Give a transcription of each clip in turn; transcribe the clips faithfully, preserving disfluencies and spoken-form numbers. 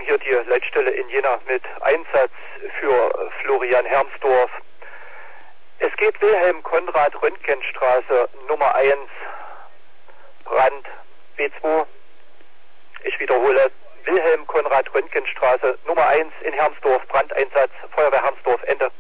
hier die Leitstelle in Jena mit Einsatz für Florian Hermsdorf. Es geht Wilhelm-Konrad-Röntgenstraße Nummer eins, Brand B zwei. Ich wiederhole, Wilhelm-Konrad-Röntgenstraße Nummer eins in Hermsdorf, Brandeinsatz, Feuerwehr Hermsdorf, Ende.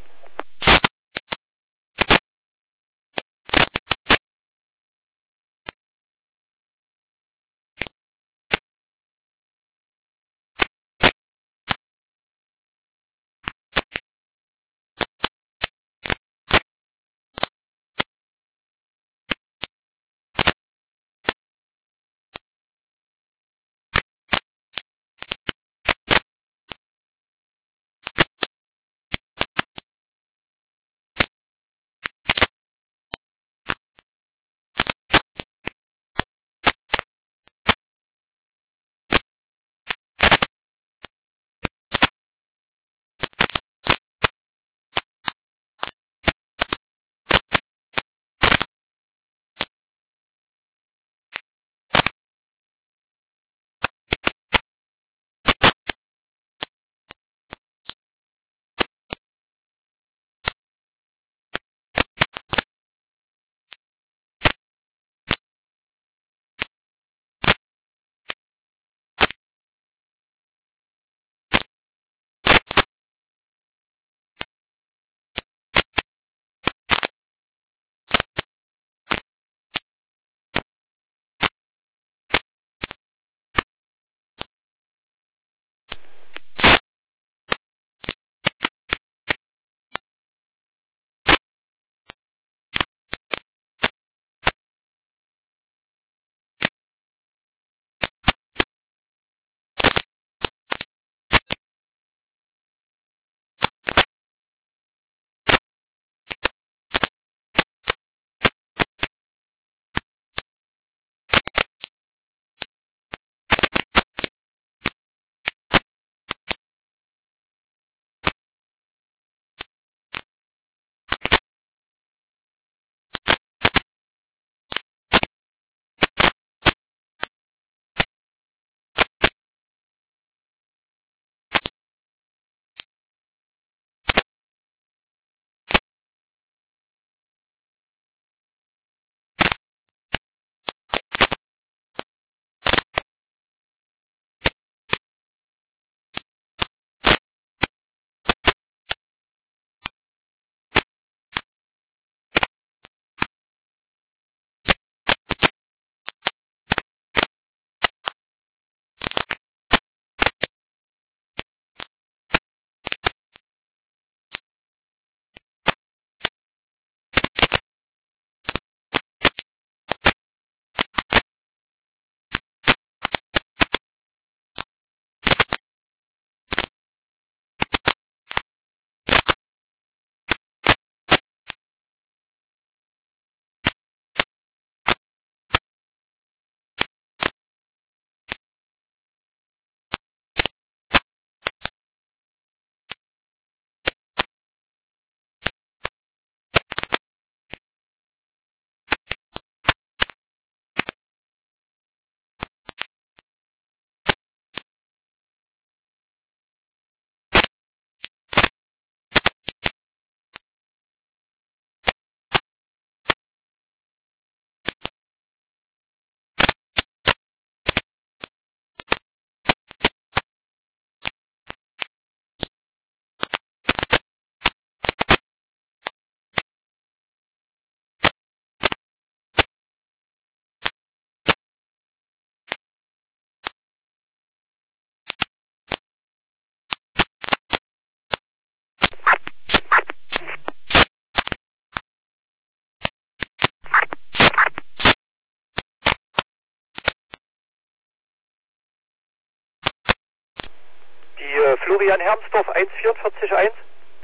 Florian Hermsdorf eins vier vier eins.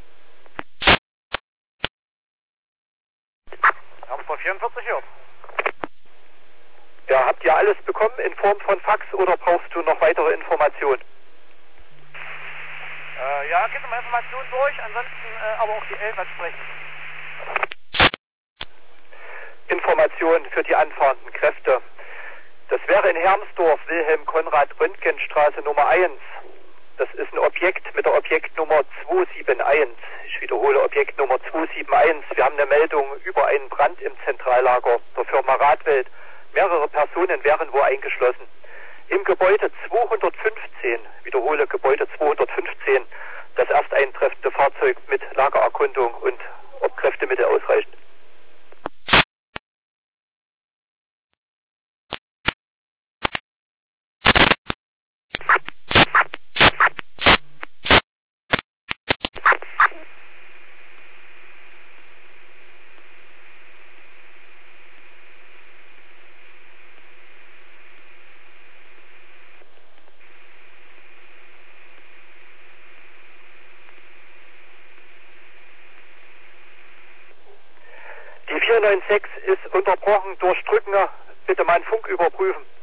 Hermsdorf vierundvierzig, ja. Ja, habt ihr alles bekommen in Form von Fax oder brauchst du noch weitere Informationen? Äh, ja, gib mal Informationen durch, ansonsten äh, aber auch die elf sprechen. Informationen für die anfahrenden Kräfte. Das wäre in Hermsdorf, Wilhelm-Konrad-Röntgenstraße Nummer eins. Das ist ein Objekt mit der Objektnummer zwei sieben eins. Ich wiederhole, Objektnummer zwei sieben eins. Wir haben eine Meldung über einen Brand im Zentrallager der Firma Radwelt. Mehrere Personen wären wohl eingeschlossen. Im Gebäude zweihundertfünfzehn, wiederhole, Gebäude zweihundertfünfzehn, das erst eintreffende Fahrzeug mit Lagererkundung und ob Kräftemittel ausreichen. Die vier neun sechs ist unterbrochen durch Drücken. Bitte meinen Funk überprüfen.